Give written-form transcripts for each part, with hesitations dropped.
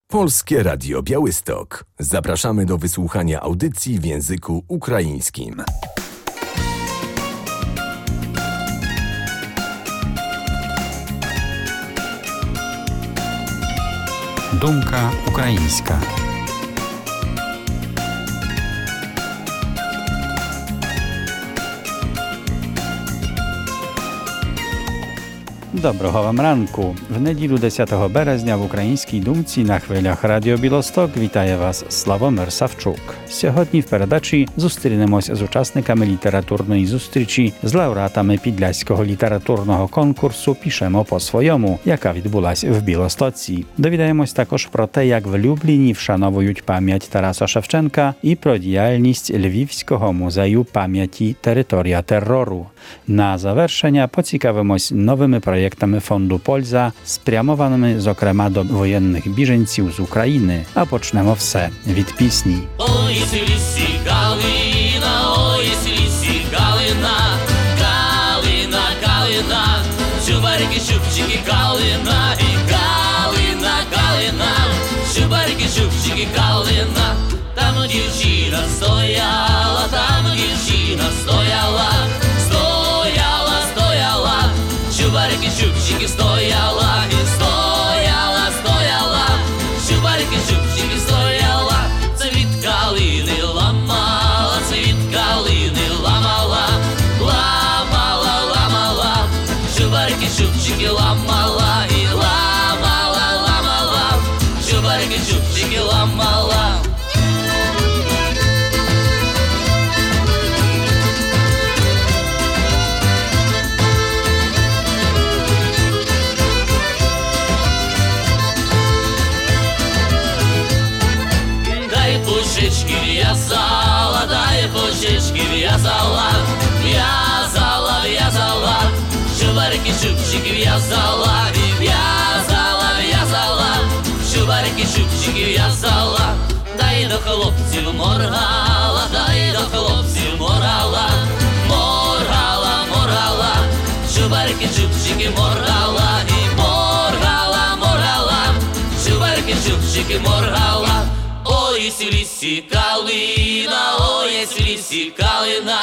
Polskie Radio Białystok. Zapraszamy do wysłuchania audycji w języku ukraińskim. Думка українська. Доброго вам ранку. В неділю 10 березня в українській думці на хвилях Радіо Білосток вітає вас Славомир Савчук. Сьогодні в передачі зустрінемось з учасниками літературної зустрічі з лауреатами Підляського літературного конкурсу «Пишемо по-своєму», яка відбулась в Білостоці. Довідаємось також про те, як в Любліні вшановують пам'ять Тараса Шевченка і про діяльність Львівського музею пам'яті «Територія терору». На завершення поцікавимось новими проєктами Фонду Польза, спрямованими, зокрема, до воєнних біженців з України. А почнемо все від пісні. Ой, лісі, калина, ой, лісі, калина, калина, калина, шубарики, шубчики, калина, і калина, калина, шубарики, шубчики, калина. Там дівчина стояла, стояла, стояла, стояла, шубарики, шубчики, стояла, і стояла, стояла, шубарики, шубчики, стояла. Цвіт калини ламала, цвіт калини ламала, ламала, ламала, шубарики, шубчики, ламала, і ламала, ламала, шубарики, шубчики, ламала. Пушечки вязала, дай пушечки вязала, вязала, вязала, шубарики, шубчики вязала, и вязала, вязала, шубарики, шубчики вязала. Дай до хлопців моргала, дай до хлопців моргала, моргала, моргала, шубарики, шубчики моргала, і моргала, моргала, шубарики, шубчики моргала. Ой, в лісі калина, ой, в лісі калина,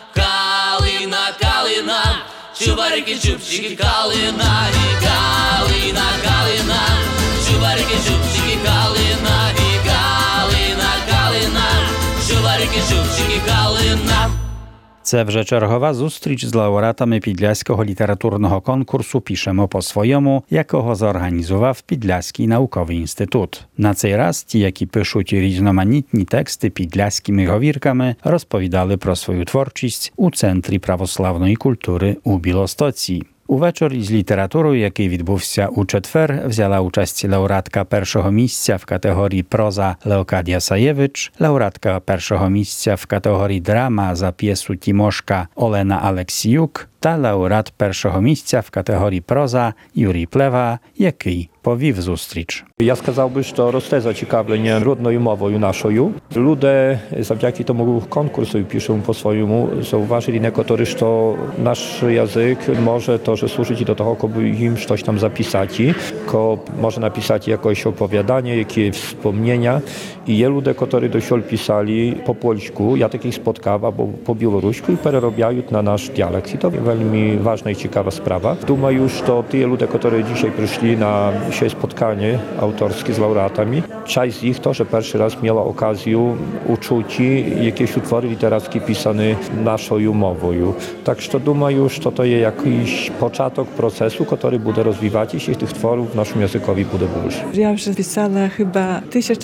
калина, калина, чубарики, чубчики, калина, і калина, калина, чубарики, чубчики, калина, і калина, калина, чубарики, чубчики, калина. Це вже чергова зустріч з лауреатами Підляського літературного конкурсу «Пишемо по-своєму», якого зорганізував Підляський науковий інститут. На цей раз ті, які пишуть різноманітні тексти підляськими говірками, розповідали про свою творчість у Центрі православної культури у Білостоці. У вечорі з літературою, який відбувся у четвер, взяла участь лауреатка першого місця в категорії проза Leokadia Sajewicz, лауреатка першого місця в категорії драма за п'єсу Тімошка Олена Алексіюк та лауреат першого місця в категорії проза Юрій Плева, який повів зустріч. Я сказав би, що росте зацікавлення родною мовою нашою. Люди завдяки тому конкурсу «Пишемо по-своєму» zauważyli некоторі, що наш язик може теж служити до того, щоб їм щось там записати, може написати якесь оповідання, якісь wspomnienia. І є люди, які до сьогодні писали по польську, я таких spotkав, або по білоруську і переробляють на наш діалект. І to veľmi ważna i ciekawa sprawa. Думаю, що ті люди, які dzisiaj прийшли на ще spotkanie autorskie z laureatami, część z nich też pierwszy raz miała okazję uczuć jakieś utwory literackie pisane naszą mową. Tak że думаю, że to jest jakiś początek procesu, który będzie rozwijać się tych tworów w naszym językowi będzie więcej. Ja już pisała chyba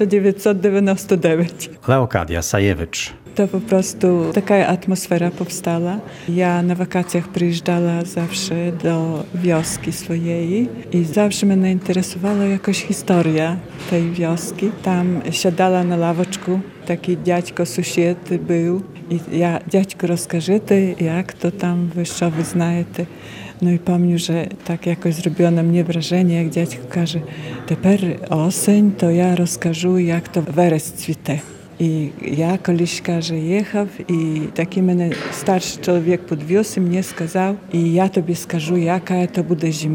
1999. Leokadia Sajewicz. To po prostu taka atmosfera powstała. Ja na wakacjach przyjeżdżała zawsze do wioski swojej i zawsze mnie interesowała jakaś historia tej wioski. Tam siadała na lawoczku taki dziadźko sąsied był i ja, dziadźko rozkażety, jak to tam wy знаєте. No i pamiętam, że tak jakoś zrobiło na mnie wrażenie, jak dziadźko każe, teper oseń, to ja rozkażu, jak to weres цвіте. I ja колись, каже, їхав, і такий мене старший чоловік підвіз і мені сказав, і я тобі скажу, яка це буде зима.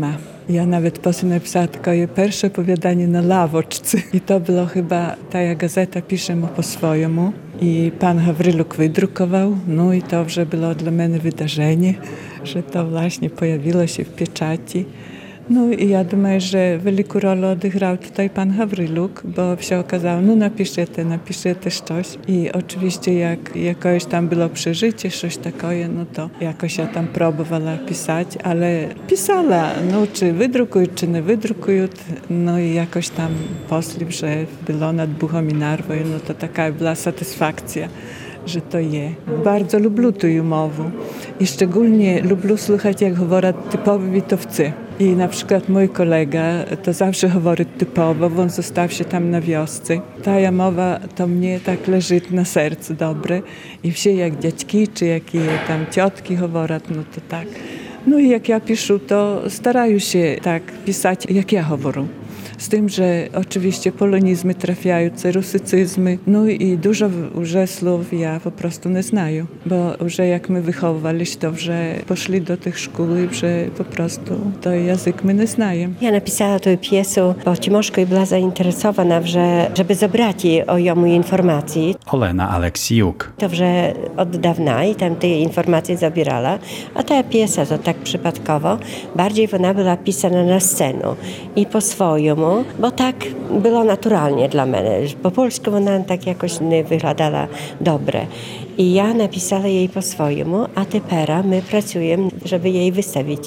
Ja nawet potem napisała takie pierwsze opowiadanie na lawoczce. I to było chyba, ta gazeta pisze po swojemu. I pan Hawryluk wydrukował. No i to już było dla mnie wydarzenie, że to właśnie pojawiło się w pieczaci. No i ja думаю, że wielką rolę odegrał tutaj pan Hawryluk, bo się okazało, no napiszete coś. I oczywiście jak jakoś tam było przeżycie, coś takiego, no to jakoś ja tam próbowała pisać, ale pisała, no czy wydrukują, czy nie wydrukują, no i jakoś tam posli, że było nad Buchą i Narwą, no to taka była satysfakcja, że to je. Bardzo lubię tę umowę i szczególnie lubię słuchać, jak mówią typowi witowcy. I na przykład mój kolega to zawsze mówi typowo, bo on został się tam na wiosce. Ta mowa to mnie tak leży na sercu dobre i wsie jak dziadki, czy jakie tam ciotki mówią, no to tak. No i jak ja piszę, to starają się tak pisać, jak ja mówię. Z tym, że oczywiście polonizmy trafiają, rusycyzmy, no i dużo słów ja po prostu nie znaję, bo że jak my wychowywaliśmy, to że poszli do tych szkół i że po prostu to język my nie znajemy. Ja napisała tę piesu, bo Timoszko była zainteresowana, żeby zabrać o jomu informacji. Olena Aleksiuk. To że od dawna i tam te informacje zabierała, a ta piesa to tak przypadkowo, bardziej ona była pisana na scenę i po swojemu, bo tak było naturalnie dla mnie. Po polsku ona tak jakoś nie wyglądała dobre. I ja napisała jej po swojemu, a teraz my pracujemy, żeby jej wystawić.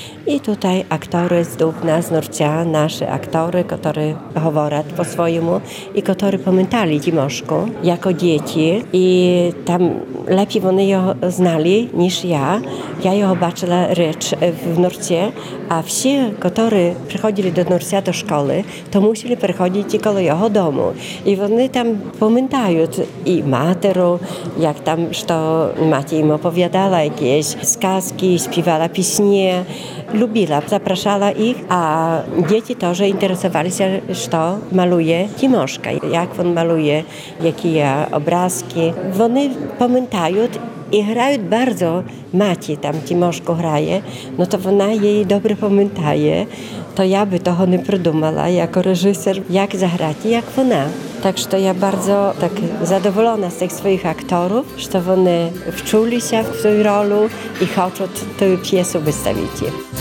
I tutaj aktory z Dubna, z Norcia, nasze aktory, którzy mówią po swojemu i którzy pamiętali Timoszku jako dzieci. I tam lepiej one ją znali niż ja. Ja ją zobaczyła rzecz w Norcie, a wszyscy, którzy przychodzili do Norcia do szkoły, to musieli przychodzić koło jego domu. I one tam pamiętają i materu, jak tam, że macie im opowiadała jakieś skazki, śpiewała piśnie, lubiła, zapraszała ich, a dzieci też interesowali się, co maluje Timoszka, jak on maluje, jakie obrazki. One pamiętają i grają bardzo, macie tam Timoszko graje, no to ona jej dobrze pamiętaje. To ja by toho nie prydumala jako reżyser, jak zagrać, jak ona. Także to ja bardzo tak zadowolona z tych swoich aktorów, że one wczuli się w tę rolę i chcą tę piesę wystawić.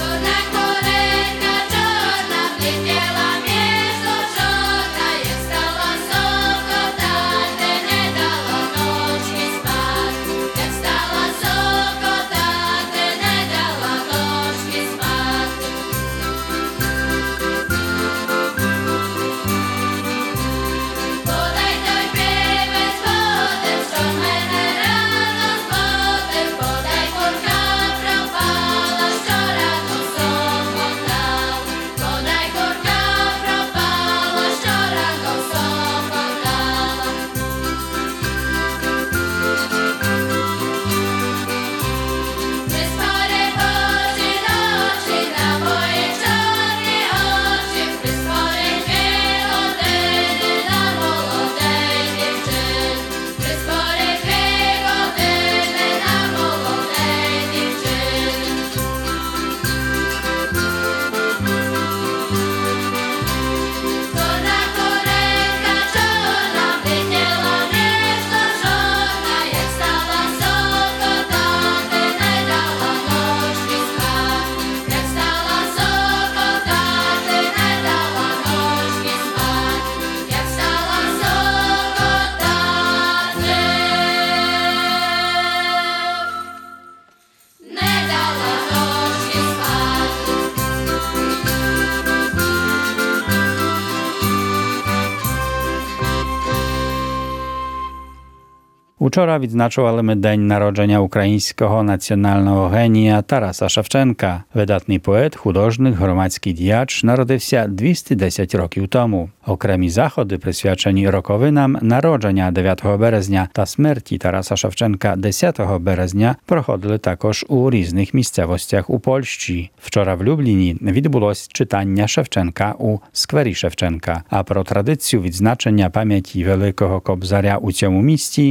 Учора відзначували День народження українського національного генія Тараса Шевченка. Видатний поет, художник, громадський діяч народився 210 років тому. Окремі заходи, присвячені роковинам народження 9 березня та смерті Тараса Шевченка 10 березня, проходили також у різних місцевостях у Польщі. Вчора в Любліні відбулось читання Шевченка у сквері Шевченка. А про традицію відзначення пам'яті великого кобзаря у цьому місті говорить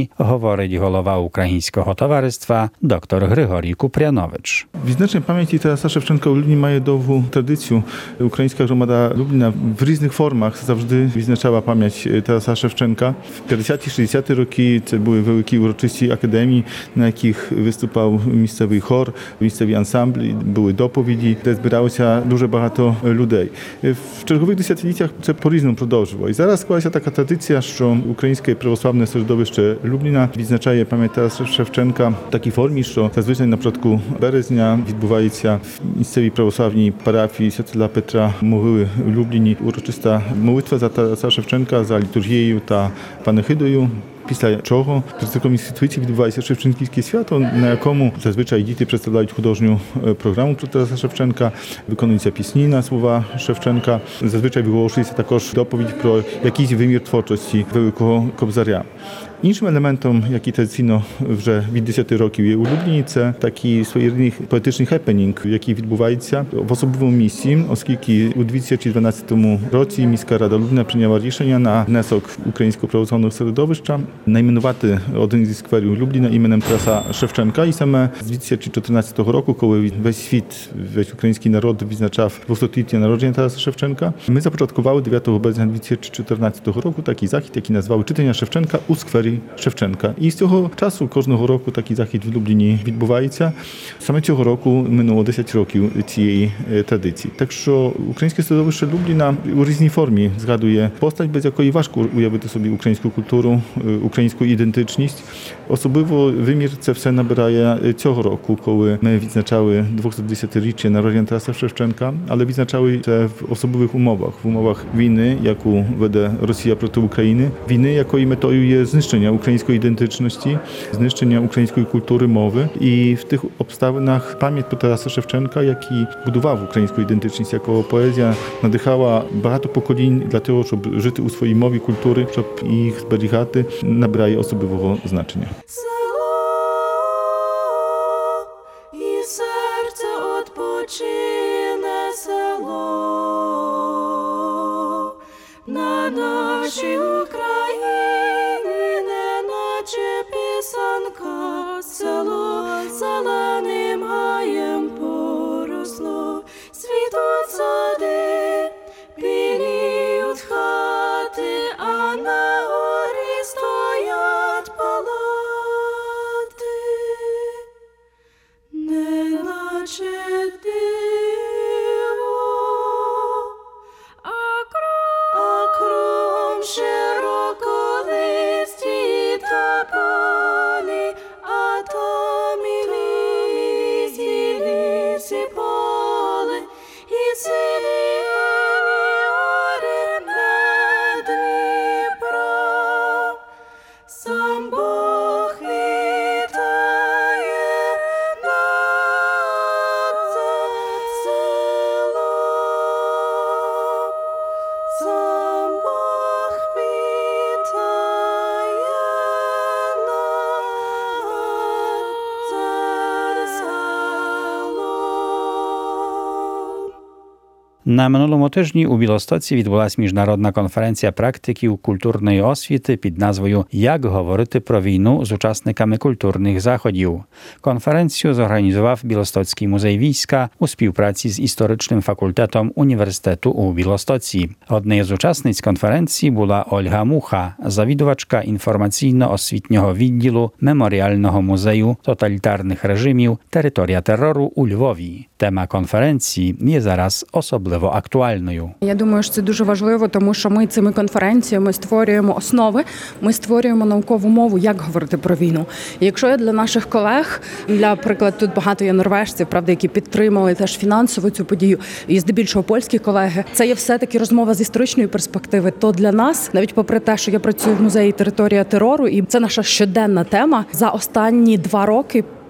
говорить голова Українського товариства доктор Григорій Купрянович. Відзначення пам'яті Тараса Шевченка у Любліні має довгу традицію. Українська громада Любліна в різних формах завжди відзначала пам'ять Тараса Шевченка. В 50-60-ті роки це були великі урочисті академії, на яких виступав місцевий хор, місцеві ансамблі, були доповіді, де збиралося дуже багато людей. В чергових десятиліттях це по-різному продовжувало. І зараз склалася така традиція, що українське православне середовище Любліна відзначає пам'ять Тараса Шевченка в такій формі, що зазвичай на початку березня відбувається в місцевій православній парафії Святителя Петра Могили у Любліні урочиста молитва за Тараса Шевченка, за літургією та панихидою. Після чого при церковній світлиці відбувається Шевченківське свято, на якому зазвичай діти представляють художню програму про Тараса Шевченка, виконуються пісні на слова Шевченка. Зазвичай виголошується також доповідь про якийсь вимір творчості Великого Кобзаря. Іншим елементом, який традиційно вже від 10 років є у Любліні, це такий своєрідний поетичний хепенінг, який відбувається в особливому місці, оскільки у 2012 році міська рада Любліна прийняла рішення на внесок українського православного середовища найменувати один зі скверів Любліна іменем Тараса Шевченка. І саме з 2014 року, коли весь світ, весь український народ відзначав 200-ліття народження Тараса Шевченка, ми започаткували 9 березня 2014 року такий захід, який назвали «Читання Шевченка у сквері Шевченка». І з цього часу кожного року такий захід в Любліні відбувається. Саме цього року минуло 10 років цієї традиції. Так що українське середовище Любліна у різній формі згадує постать, без якої важко уявити собі українську культуру, українську ідентичність. Особливо вимір це все набирає цього року, коли ми відзначали 210-річчя народження Тараса Шевченка, але відзначали це в особливих умовах. В умовах війни, яку веде Росія проти України, війни, якої метою є знищення української ідентичності, знищення української культури, мови. І в тих обставинах пам'ять про Тараса Шевченка, який будував українську ідентичність, якого поезія надихала багато поколінь для того, щоб жити у своїй мові, культури, щоб їх зберігати, набирає особливого значення. І серце odpoczyне село на нашій Україні, неначе писанка, село зеленим гаєм поросло, світуть сади, біліють хати, а на горі стоять палати, неначе диво, а кругом широколисті тополі, а там і ліс, і ліс, і поле, і сиві гори над Дніпром. Сам Бог вітає над селом. Сам Бог вітає над селом. На минулому тижні у Білостоці відбулась міжнародна конференція практиків культурної освіти під назвою «Як говорити про війну з учасниками культурних заходів». Конференцію зорганізував Білостоцький музей війська у співпраці з історичним факультетом університету у Білостоці. Однією з учасниць конференції була Ольга Муха, завідувачка інформаційно-освітнього відділу Меморіального музею тоталітарних режимів «Територія терору» у Львові. Тема конференції є зараз особливо актуальною. Я думаю, що це дуже важливо, тому що ми цими конференціями створюємо основи, ми створюємо наукову мову, як говорити про війну. І якщо я для наших колег, для приклад, тут багато є норвежців, правда, які підтримали теж фінансово цю подію, і здебільшого польські колеги, це є все-таки розмова з історичної перспективи, то для нас, навіть попри те, що я працюю в музеї «Територія терору», і це наша щоденна тема, за останні 2 роки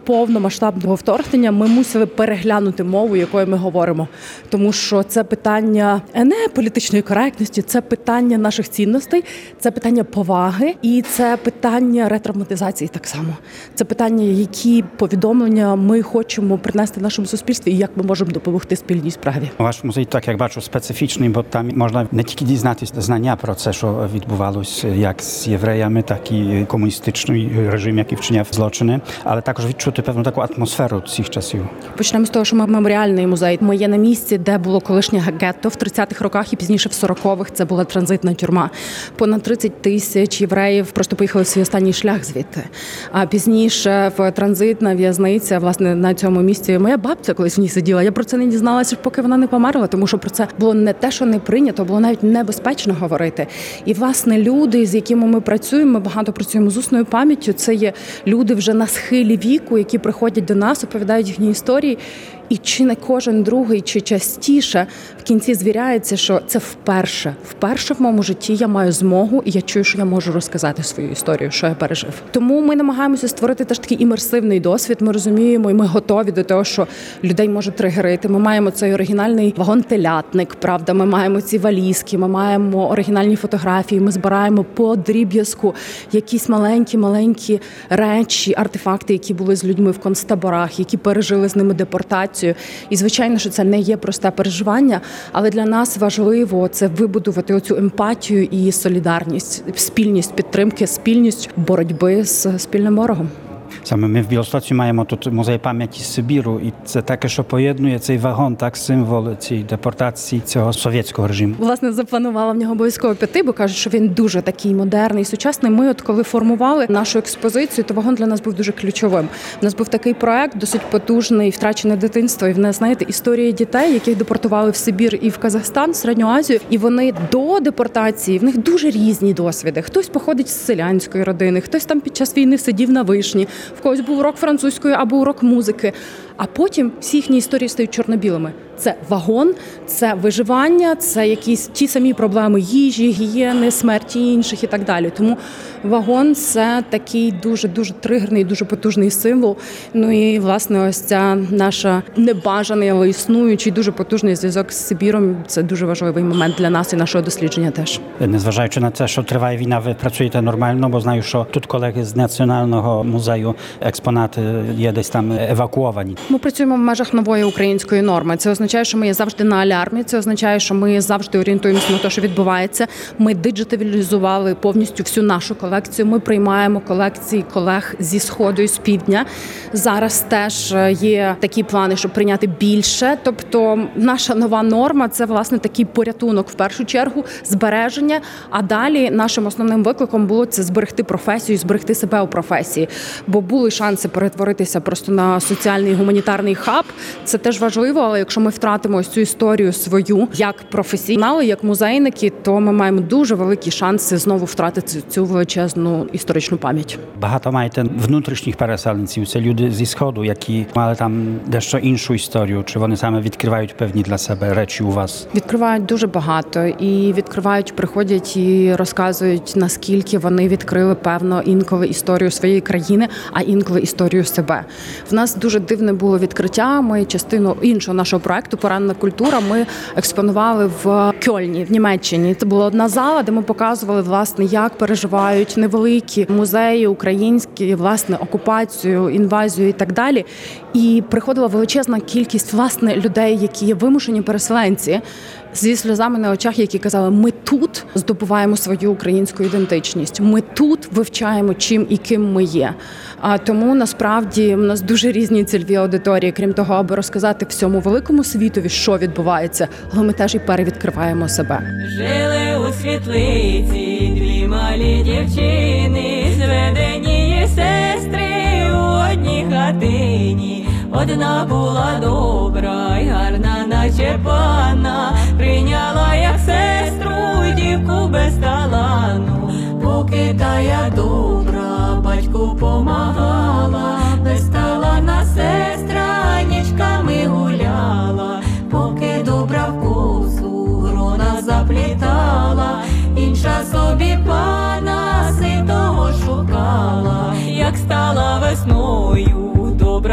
повномасштабного вторгнення ми мусили переглянути мову, якою ми говоримо. Тому що це питання не політичної коректності, це питання наших цінностей, це питання поваги і це питання ретравматизації так само. Це питання, які повідомлення ми хочемо принести нашому суспільстві і як ми можемо допомогти спільній справі. Ваш музей, так як бачу, специфічний, бо там можна не тільки дізнатися знання про це, що відбувалося як з євреями, так і комуністичний режим, який вчиняв злочини, але також відчути певну таку атмосферу цих часів. Почнемо з того, що ми меморіальний музей. Ми є на місці, де було колишнє гетто в 30-х роках і пізніше в 40-х. Це була транзитна тюрма. Понад 30 тисяч євреїв просто поїхали в свій останній шлях звідти. А пізніше в транзитна в'язниця, власне, на цьому місці моя бабця колись в ній сиділа. Я про це не дізналася, поки вона не померла, тому що про це було не те, що не прийнято, було навіть небезпечно говорити. І, власне, люди, з якими ми працюємо, ми багато працюємо з усною пам'яттю, це є люди вже на схилі віку, які приходять до нас, оповідають їхні історії. І чи не кожен другий, чи частіше в кінці звіряється, що це вперше в моєму житті я маю змогу, і я чую, що я можу розказати свою історію, що я пережив. Тому ми намагаємося створити теж такий імерсивний досвід. Ми розуміємо, і ми готові до того, що людей може тригерити. Ми маємо цей оригінальний вагон-телятник, правда, ми маємо ці валізки, ми маємо оригінальні фотографії, ми збираємо по дріб'язку якісь маленькі речі, артефакти, які були з людьми в концтаборах, які пережили з ними депортацію. І, звичайно, що це не є просте переживання, але для нас важливо це вибудувати оцю емпатію і солідарність, спільність підтримки, спільність боротьби з спільним ворогом. Саме ми в Білостоці маємо тут музей пам'яті Сибіру, і це таке, що поєднує цей вагон, так, символ цієї депортації цього совєтського режиму. Власне, запланувала в нього обов'язково піти, бо кажуть, що він дуже такий модерний, сучасний. Ми от коли формували нашу експозицію, то вагон для нас був дуже ключовим. У нас був такий проект, досить потужний, «Втрачене дитинство». І в нас, знаєте, історії дітей, яких депортували в Сибір і в Казахстан, в Середню Азію. І вони до депортації, в них дуже різні досвіди. Хтось походить з селянської родини, хтось там під час війни сидів на вишні, в когось був урок французької або урок музики. А потім всі їхні історії стають чорно-білими. Це вагон, це виживання, це якісь ті самі проблеми їжі, гігієни, смерті інших і так далі. Тому вагон – це такий дуже-дуже тригерний, дуже потужний символ. Ну і, власне, ось ця наша небажаний, але існуючий, дуже потужний зв'язок з Сибіром – це дуже важливий момент для нас і нашого дослідження теж. Незважаючи на те, що триває війна, ви працюєте нормально, бо знаю, що тут колеги з Національного музею експонати є десь там евакуовані. Ми працюємо в межах нової української норми. Це означає, що ми є завжди на алярмі, це означає, що ми завжди орієнтуємося на те, що відбувається. Ми диджиталізували повністю всю нашу колекцію. Ми приймаємо колекції колег зі Сходу і з Півдня. Зараз теж є такі плани, щоб прийняти більше. Тобто наша нова норма – це, власне, такий порятунок в першу чергу, збереження. А далі нашим основним викликом було це зберегти професію, зберегти себе у професії. Бо були шанси перетворитися просто на соціальний гуманітарний хаб. Це теж важливо, але якщо ми втратимо ось цю історію свою як професіонали, як музейники, то ми маємо дуже великі шанси знову втратити цю величезну історичну пам'ять. Багато маєте внутрішніх переселенців, це люди зі Сходу, які мали там дещо іншу історію, чи вони саме відкривають певні для себе речі у вас? Відкривають дуже багато і відкривають, приходять і розказують, наскільки вони відкрили, певно, інколи історію своєї країни, а інколи історію себе. В нас дуже дивне було відкриття, ми частину іншого нашого проекту «Поранена культура» ми експонували в Кьольні, в Німеччині. Це була одна зала, де ми показували, власне, як переживають невеликі музеї українські, власне, окупацію, інвазію і так далі. І приходила величезна кількість, власне, людей, які є вимушені переселенці, зі сльозами на очах, які казали, ми тут здобуваємо свою українську ідентичність, ми тут вивчаємо, чим і ким ми є. А тому, насправді, у нас дуже різні цільові аудиторії, крім того, аби розказати всьому великому світові, що відбувається, але ми теж і перевідкриваємо себе. Жили у світлиці дві малі дівчини, зведені сестри у одній хатині. Одна була добра й гарна, наче панна, прийняла як сестру дівку без талану. Поки тая добра батьку помагала, безталанна сестра нічками гуляла. Поки добра вкусу грона заплітала, інша собі пана ситого шукала. Як стала весною добра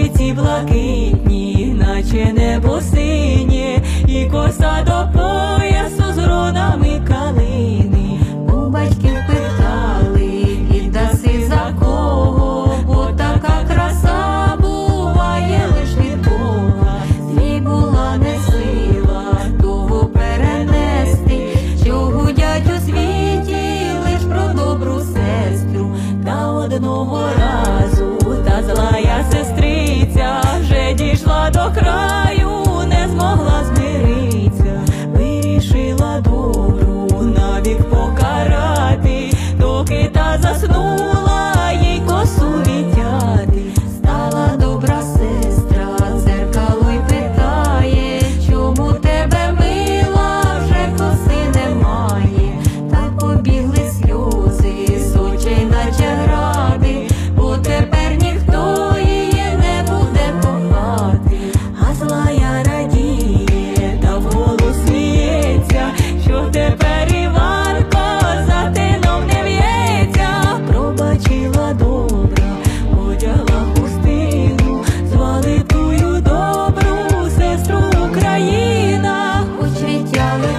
вулиці блакитні, наче небо синє, і коса до поясу з гронами калини. У батьків питали, віддаси за кого, бо така краса буває лиш від Бога. Свій була не сила того перенести, що гудять у світі лиш про добру сестру. Та одного разу та злая сестриця вже дійшла до краю, не змогла змиритися, вирішила добру навік покарати, доки та заснула, їй косу відтяти. Стала добра сестра, дзеркало й питає, чому тебе мила, вже коси немає. Та побігли сльози з очей, наче гради, бо тепер ніхто її не буде кохати. А злая радіє, та вголос сміється, що тепер Іванко за тином не в'ється. Пробачила добра, одягла хустину, звали тую добру сестру Україна. Хоч відтяли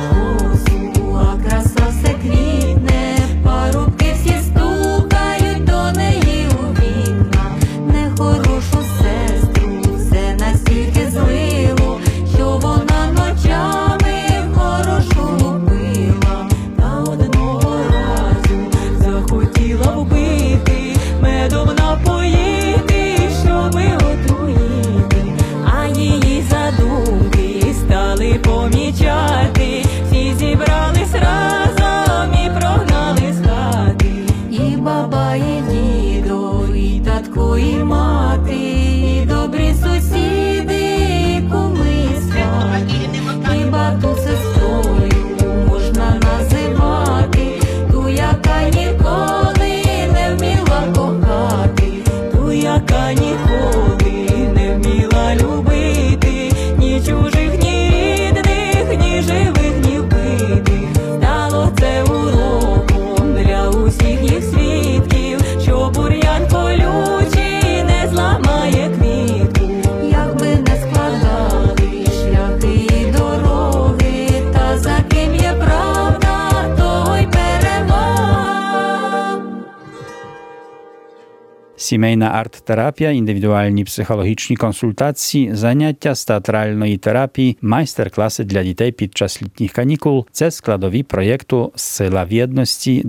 косу, а краса все квітне, парубки всі стукають до неї у вікна. Нехорошу сестру все настільки злило, що вона ночами в хорошу лупила. Та одного разу захотіла вбити, медом напоїти, щоби отруїти. А її задумки стали помічати, всі зібрались разом і прогнали з хати. І баба, і дідо, і татко, і мати, і добрі сусіди, і куми, і свати. Хіба ту сестрою можна називати, ту, яка ніколи не вміла кохати, ту, яка ніколи не вміла любити, ні чужих, ні рідних, ні живих, ні вбитих. Стало це уроком для усіх їх свідків, що бур'ян колючий не зламає квітку. Якби не складали шляхи і дороги, та за ким є правда, того й перемога. Сімейна арт-терапія, індивідуальні психологічні консультації, заняття з театральної терапії, майстер-класи для дітей під час літніх канікул – це складові проєкту «Сила в єдності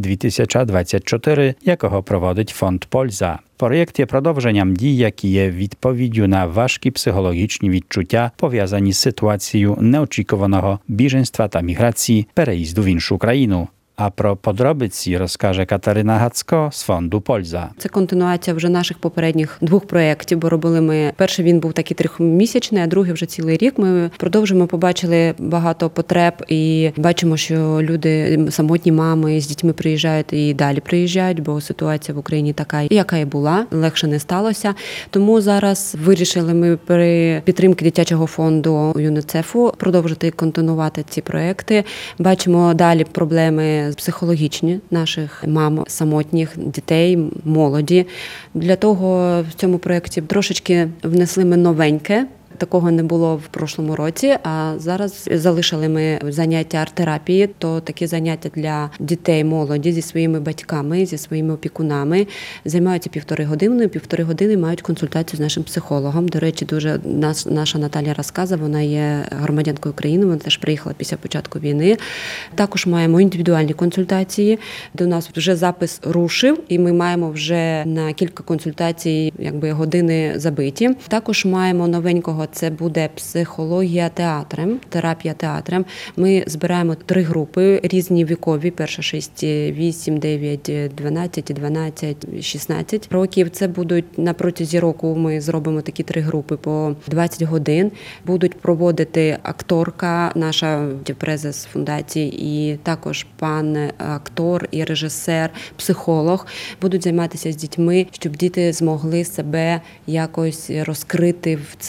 2024», якого проводить фонд «Польза». Проєкт є продовженням дій, які є відповіддю на важкі психологічні відчуття, пов'язані з ситуацією неочікуваного біженства та міграції, переїзду в іншу країну. А про подробиці розкаже Катерина Гацко з фонду «Польза». Це континуація вже наших попередніх двох проєктів, бо робили ми, перший він був такий 3-місячний, а другий вже цілий рік. Ми продовжуємо, побачили багато потреб і бачимо, що люди, самотні мами з дітьми приїжджають і далі приїжджають, бо ситуація в Україні така, яка і була, легше не сталося. Тому зараз вирішили ми при підтримці дитячого фонду ЮНІСЕФу продовжити континувати ці проєкти. Бачимо далі проблеми психологічні наших мам, самотніх дітей, молоді. Для того в цьому проєкті трошечки внесли ми новеньке. Такого не було в прошлому році, а зараз залишили ми заняття арт-терапії, то такі заняття для дітей, молоді зі своїми батьками, зі своїми опікунами. Займаються 1,5 години, 1,5 години мають консультацію з нашим психологом. До речі, дуже наша Наталія розказує, вона є громадянкою України, вона теж приїхала після початку війни. Також маємо індивідуальні консультації. До нас вже запис рушив, і ми маємо вже на кілька консультацій години забиті. Також маємо новенького, це буде психологія театром, терапія театром. Ми збираємо 3 групи, різні вікові, перша 6, 8, 9, 12, 12, 16 років. Це будуть на протязі року, ми зробимо такі 3 групи по 20 годин. Будуть проводити акторка, наша презес фундації, і також пан актор і режисер, психолог. Будуть займатися з дітьми, щоб діти змогли себе якось розкрити в цих заняттях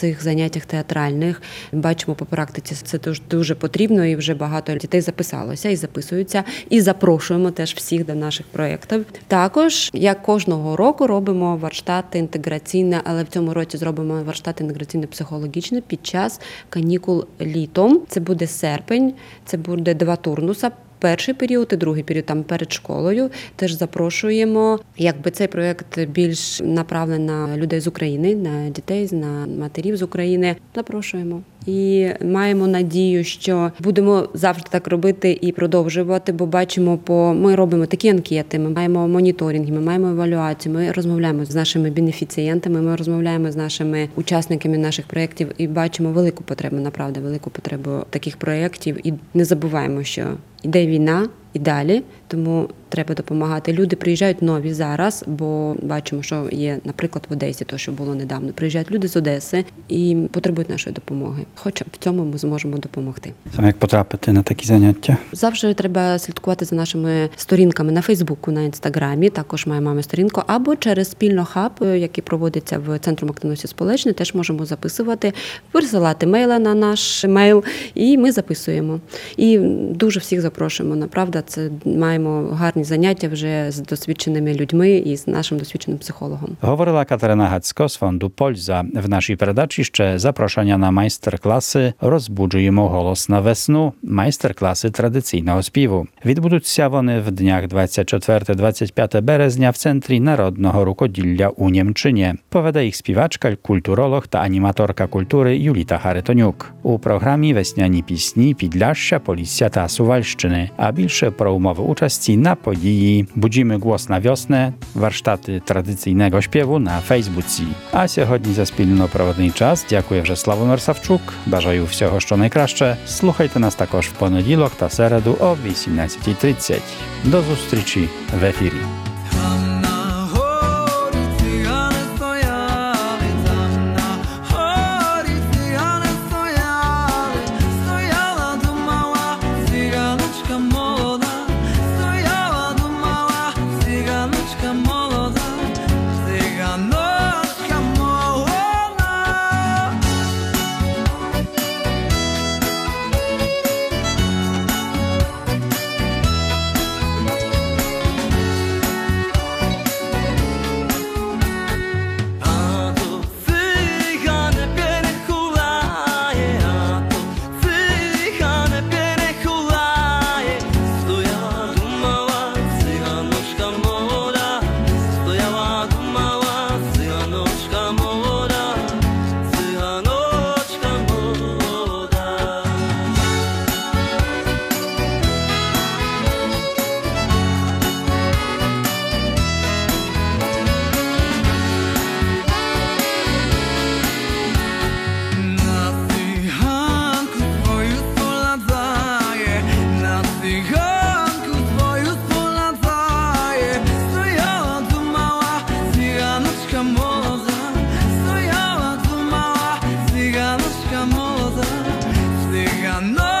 заняттях театральних. Бачимо по практиці, це дуже потрібно, і вже багато дітей записалося і записуються. І запрошуємо теж всіх до наших проєктів. Також, як кожного року, робимо варштати інтеграційне, але в цьому році зробимо варштат інтеграційно-психологічне під час канікул літом. Це буде серпень, це буде 2 турнуса. Перший період і другий період там перед школою. Теж запрошуємо. Якби цей проєкт більш направлений на людей з України, на дітей, на матерів з України. Запрошуємо. І маємо надію, що будемо завжди так робити і продовжувати, бо бачимо, ми робимо такі анкети, ми маємо моніторинги, ми маємо евалюацію, ми розмовляємо з нашими бенефіцієнтами, ми розмовляємо з нашими учасниками наших проєктів і бачимо велику потребу, направду, велику потребу таких проєктів. І не забуваємо, що іде війна і далі, тому треба допомагати. Люди приїжджають нові зараз, бо бачимо, що є, наприклад, в Одесі, то, що було недавно. Приїжджають люди з Одеси і потребують нашої допомоги. Хоча в цьому ми зможемо допомогти. Саме як потрапити на такі заняття? Завжди треба слідкувати за нашими сторінками на Фейсбуку, на Інстаграмі. Також маємо сторінку. Або через спільно хаб, який проводиться в Центру активності сполучної, теж можемо записувати, присилати мейли на наш мейл, і ми записуємо. І дуже всіх запрошуємо. Направду, це маємо гарні заняття вже з досвідченими людьми і з нашим досвідченим психологом. Говорила Katarzyna Hacko z Fondu Polza. W naszej передачі ще запрошення на майстер-класи «Розбуджуємо голос на весну» – майстер-класи традиційного співу. Відбудуться вони в днях 24-25 березня в Центрі народного рукоділля у Німчині. Поведе їх співачка, культуролог та аніматорка культури Юліта Харитонюк. У програмі весняні пісні Підляшшя, Полісся та Сувальщини. А більше про умови участі на події «Budzimy głos na wiosnę» – warsztaty tradycyjnego śpiewu na Фейсбуці. А сьогодні за спільно-проводний час дякую вже Славомир Савчук. Бажаю всього, що найкраще. Слухайте нас також в понеділок та середу о 18:30. До зустрічі в ефірі. Młoda, cyganka młoda, cyganka